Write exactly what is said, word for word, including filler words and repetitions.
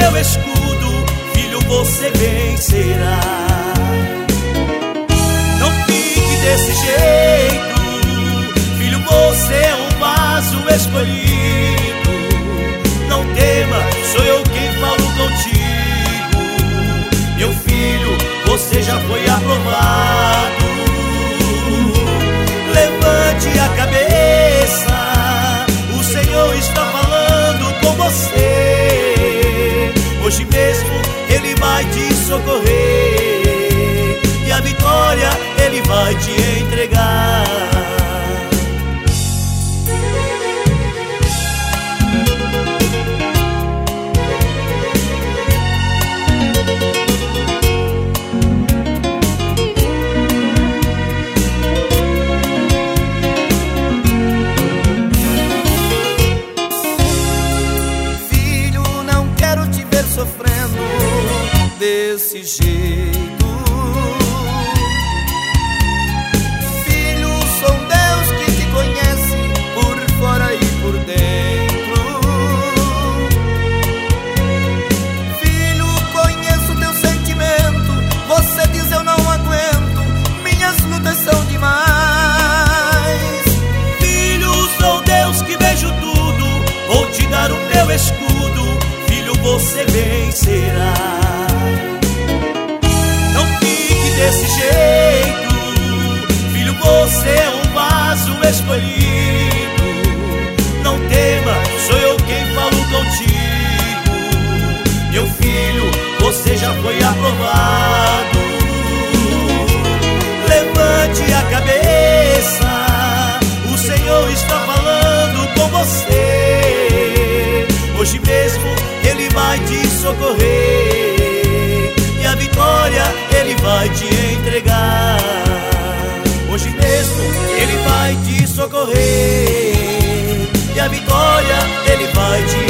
meu escudo, filho, você vencerá. Não fique desse jeito, filho, você é um vaso escolhido. Não tema, sou eu quem falo contigo. Meu filho, você já foi aprovado. Levante a cabeça, o Senhor está falando com você. Hoje mesmo Ele vai te socorrer e a vitória Ele vai te entregar. Sofrendo desse jeito, filho, sou um Deus que te conhece por fora e por dentro. Filho, conheço teu sentimento. Você diz eu não aguento, minhas lutas são demais. Filho, sou Deus que vejo tudo, vou te dar o meu escudo, você vencerá. Não fique desse jeito, filho, você é um vaso escolhido. Não tema, sou eu quem falo contigo. Meu filho, você já foi aprovado. Levante a cabeça, o Senhor está falando com você. Hoje mesmo Ele vai te socorrer e a vitória Ele vai te entregar. Hoje mesmo Ele vai te socorrer e a vitória Ele vai te